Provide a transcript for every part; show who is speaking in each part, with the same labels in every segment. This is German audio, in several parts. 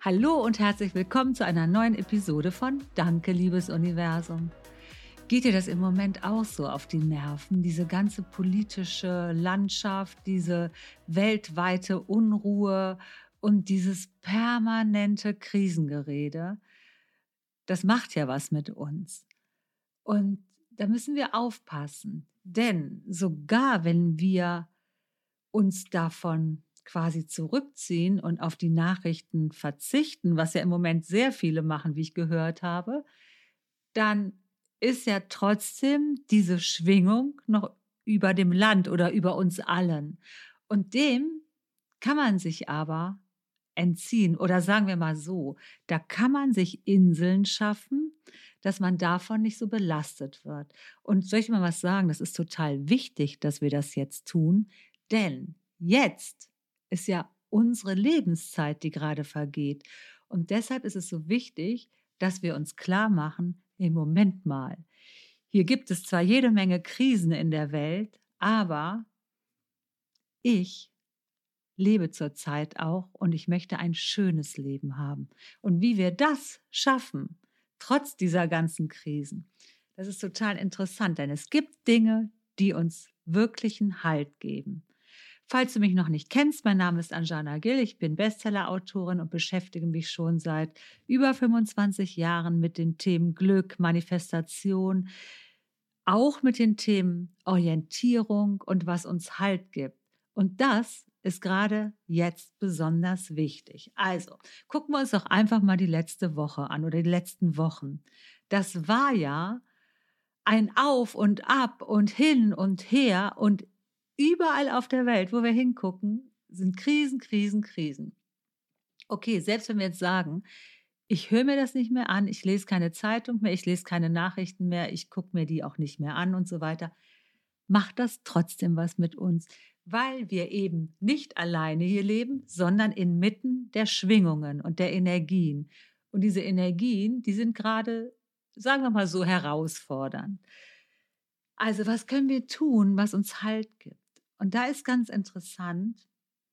Speaker 1: Hallo und herzlich willkommen zu einer neuen Episode von Danke, liebes Universum. Geht dir das im Moment auch so auf die Nerven, diese ganze politische Landschaft, diese weltweite Unruhe und dieses permanente Krisengerede? Das macht ja was mit uns. Und da müssen wir aufpassen, denn sogar wenn wir uns davon quasi zurückziehen und auf die Nachrichten verzichten, was ja im Moment sehr viele machen, wie ich gehört habe, dann ist ja trotzdem diese Schwingung noch über dem Land oder über uns allen. Und dem kann man sich aber entziehen oder sagen wir mal so, da kann man sich Inseln schaffen, dass man davon nicht so belastet wird. Und soll ich mal was sagen? Das ist total wichtig, dass wir das jetzt tun, denn jetzt ist ja unsere Lebenszeit, die gerade vergeht. Und deshalb ist es so wichtig, dass wir uns klar machen, im Moment mal. Hier gibt es zwar jede Menge Krisen in der Welt, aber ich lebe zurzeit auch und ich möchte ein schönes Leben haben. Und wie wir das schaffen, trotz dieser ganzen Krisen, das ist total interessant, denn es gibt Dinge, die uns wirklichen Halt geben. Falls du mich noch nicht kennst, mein Name ist Anjana Gill, ich bin Bestseller-Autorin und beschäftige mich schon seit über 25 Jahren mit den Themen Glück, Manifestation, auch mit den Themen Orientierung und was uns Halt gibt. Und das ist gerade jetzt besonders wichtig. Also, gucken wir uns doch einfach mal die letzte Woche an oder die letzten Wochen. Das war ja ein Auf und Ab und hin und her und überall auf der Welt, wo wir hingucken, sind Krisen, Krisen, Krisen. Okay, selbst wenn wir jetzt sagen, ich höre mir das nicht mehr an, ich lese keine Zeitung mehr, ich lese keine Nachrichten mehr, ich gucke mir die auch nicht mehr an und so weiter, macht das trotzdem was mit uns, weil wir eben nicht alleine hier leben, sondern inmitten der Schwingungen und der Energien. Und diese Energien, die sind gerade, sagen wir mal so, herausfordernd. Also was können wir tun, was uns Halt gibt? Und da ist ganz interessant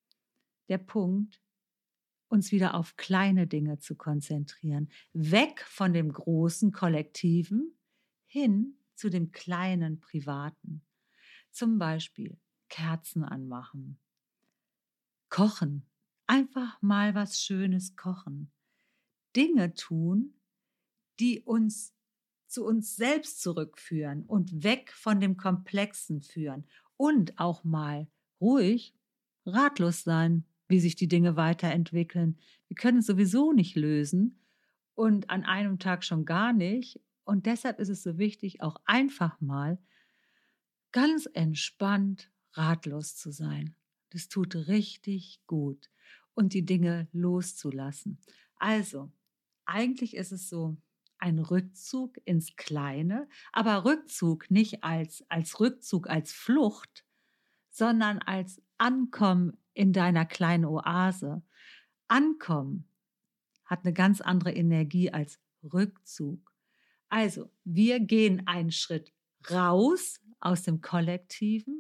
Speaker 1: der Punkt, uns wieder auf kleine Dinge zu konzentrieren. Weg von dem großen Kollektiven hin zu dem kleinen Privaten. Zum Beispiel Kerzen anmachen, kochen, einfach mal was Schönes kochen. Dinge tun, die uns zu uns selbst zurückführen und weg von dem Komplexen führen und auch mal ruhig ratlos sein, wie sich die Dinge weiterentwickeln. Wir können es sowieso nicht lösen und an einem Tag schon gar nicht. Und deshalb ist es so wichtig, auch einfach mal ganz entspannt ratlos zu sein. Das tut richtig gut und die Dinge loszulassen. Also, eigentlich ist es so ein Rückzug ins Kleine, aber Rückzug nicht als Rückzug, als Flucht, sondern als Ankommen in deiner kleinen Oase. Ankommen hat eine ganz andere Energie als Rückzug. Also, wir gehen einen Schritt raus aus dem Kollektiven,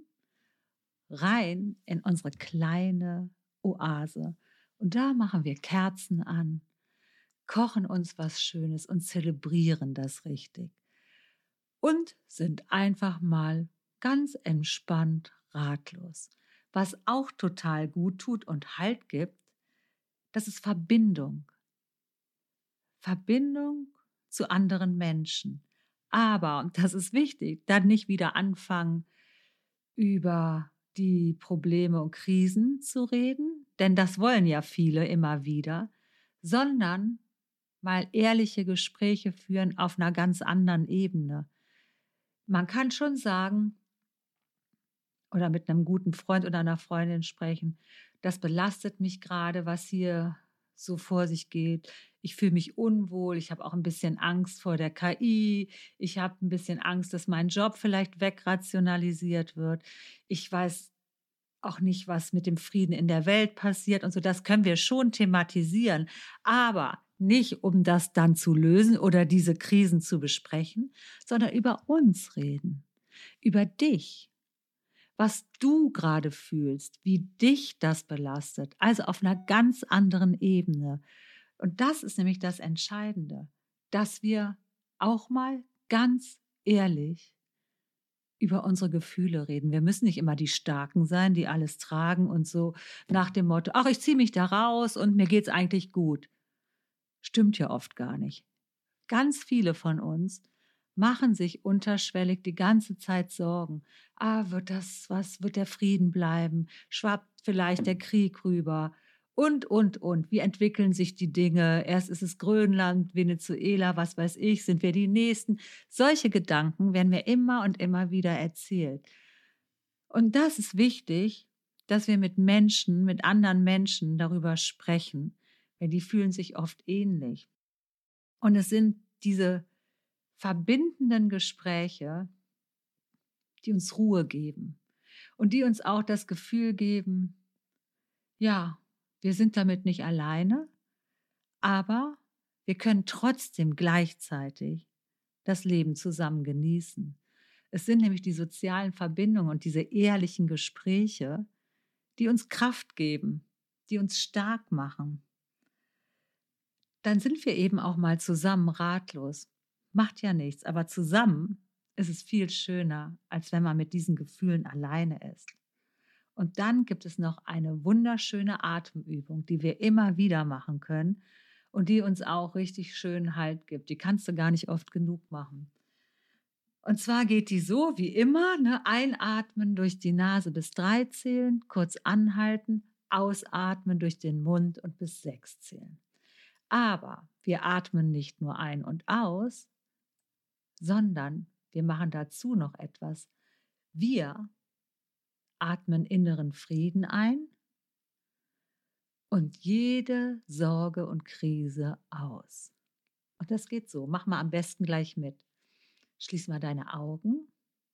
Speaker 1: rein in unsere kleine Oase. Und da machen wir Kerzen an, kochen uns was Schönes und zelebrieren das richtig. Und sind einfach mal ganz entspannt ratlos. Was auch total gut tut und Halt gibt, das ist Verbindung. Verbindung zu anderen Menschen. Aber, und das ist wichtig, dann nicht wieder anfangen, über die Probleme und Krisen zu reden, denn das wollen ja viele immer wieder, sondern mal ehrliche Gespräche führen auf einer ganz anderen Ebene. Man kann schon sagen oder mit einem guten Freund oder einer Freundin sprechen, das belastet mich gerade, was hier so vor sich geht. Ich fühle mich unwohl, ich habe auch ein bisschen Angst vor der KI, ich habe ein bisschen Angst, dass mein Job vielleicht wegrationalisiert wird. Ich weiß auch nicht, was mit dem Frieden in der Welt passiert und so. Das können wir schon thematisieren, aber nicht, um das dann zu lösen oder diese Krisen zu besprechen, sondern über uns reden, über dich, was du gerade fühlst, wie dich das belastet, also auf einer ganz anderen Ebene. Und das ist nämlich das Entscheidende, dass wir auch mal ganz ehrlich über unsere Gefühle reden. Wir müssen nicht immer die Starken sein, die alles tragen und so nach dem Motto: „Ach, ich ziehe mich da raus und mir geht's eigentlich gut.“ Stimmt ja oft gar nicht. Ganz viele von uns machen sich unterschwellig die ganze Zeit Sorgen. Wird das was? Wird der Frieden bleiben? Schwappt vielleicht der Krieg rüber? Und. Wie entwickeln sich die Dinge? Erst ist es Grönland, Venezuela, was weiß ich, sind wir die Nächsten? Solche Gedanken werden mir immer und immer wieder erzählt. Und das ist wichtig, dass wir mit Menschen, mit anderen Menschen darüber sprechen, weil die fühlen sich oft ähnlich. Und es sind diese verbindenden Gespräche, die uns Ruhe geben und die uns auch das Gefühl geben, ja, wir sind damit nicht alleine, aber wir können trotzdem gleichzeitig das Leben zusammen genießen. Es sind nämlich die sozialen Verbindungen und diese ehrlichen Gespräche, die uns Kraft geben, die uns stark machen. Dann sind wir eben auch mal zusammen ratlos. Macht ja nichts, aber zusammen ist es viel schöner, als wenn man mit diesen Gefühlen alleine ist. Und dann gibt es noch eine wunderschöne Atemübung, die wir immer wieder machen können und die uns auch richtig schön Halt gibt. Die kannst du gar nicht oft genug machen. Und zwar geht die so wie immer, ne? Einatmen durch die Nase bis 3 zählen, kurz anhalten, ausatmen durch den Mund und bis 6 zählen. Aber wir atmen nicht nur ein und aus, sondern wir machen dazu noch etwas. Wir atmen inneren Frieden ein und jede Sorge und Krise aus. Und das geht so. Mach mal am besten gleich mit. Schließ mal deine Augen.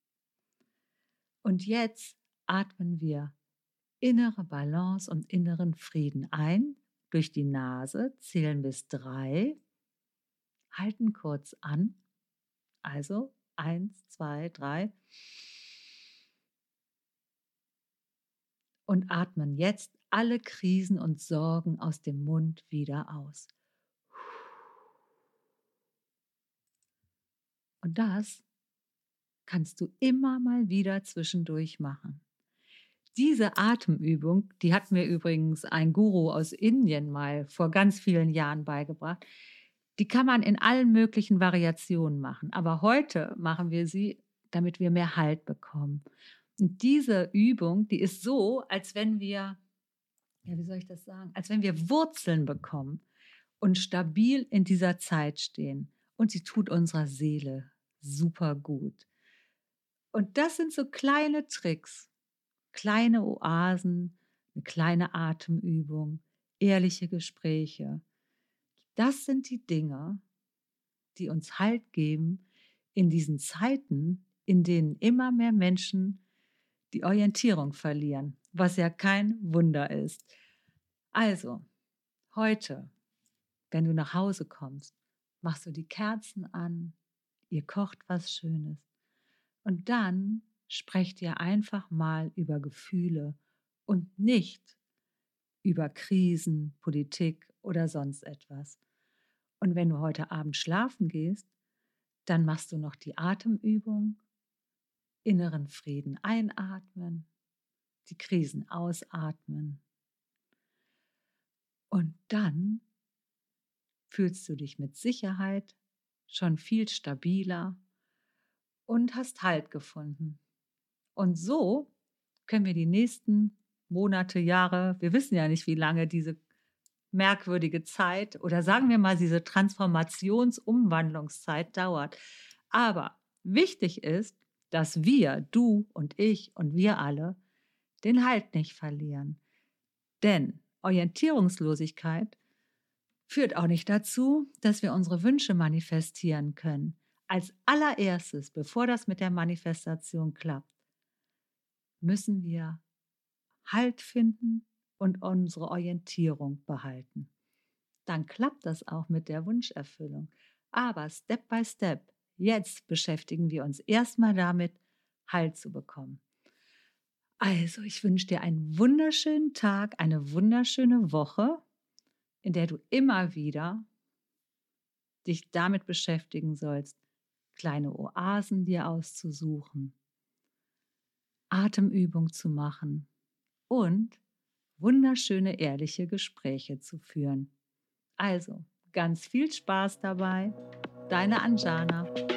Speaker 1: Und jetzt atmen wir innere Balance und inneren Frieden ein durch die Nase, zählen bis 3, halten kurz an. Also 1, 2, 3. Und atmen jetzt alle Krisen und Sorgen aus dem Mund wieder aus. Und das kannst du immer mal wieder zwischendurch machen. Diese Atemübung, die hat mir übrigens ein Guru aus Indien mal vor ganz vielen Jahren beigebracht. Die kann man in allen möglichen Variationen machen. Aber heute machen wir sie, damit wir mehr Halt bekommen. Und diese Übung, die ist so, als wenn wir, ja, wie soll ich das sagen, als wenn wir Wurzeln bekommen und stabil in dieser Zeit stehen. Und sie tut unserer Seele super gut. Und das sind so kleine Tricks, kleine Oasen, eine kleine Atemübung, ehrliche Gespräche. Das sind die Dinge, die uns Halt geben in diesen Zeiten, in denen immer mehr Menschen die Orientierung verlieren, was ja kein Wunder ist. Also, heute, wenn du nach Hause kommst, machst du die Kerzen an, ihr kocht was Schönes und dann sprecht ihr einfach mal über Gefühle und nicht über Krisen, Politik oder sonst etwas. Und wenn du heute Abend schlafen gehst, dann machst du noch die Atemübung, inneren Frieden einatmen, die Krisen ausatmen. Und dann fühlst du dich mit Sicherheit schon viel stabiler und hast Halt gefunden. Und so können wir die nächsten Monate, Jahre, wir wissen ja nicht, wie lange diese merkwürdige Zeit oder sagen wir mal diese Transformations-Umwandlungszeit dauert. Aber wichtig ist, dass wir, du und ich und wir alle, den Halt nicht verlieren. Denn Orientierungslosigkeit führt auch nicht dazu, dass wir unsere Wünsche manifestieren können. Als allererstes, bevor das mit der Manifestation klappt, müssen wir Halt finden und unsere Orientierung behalten. Dann klappt das auch mit der Wunscherfüllung. Aber Step by Step, jetzt beschäftigen wir uns erstmal damit, Halt zu bekommen. Also, ich wünsche dir einen wunderschönen Tag, eine wunderschöne Woche in der du immer wieder dich damit beschäftigen sollst, kleine Oasen dir auszusuchen, Atemübung zu machen und wunderschöne, ehrliche Gespräche zu führen. Also, ganz viel Spaß dabei. Deine Anjana.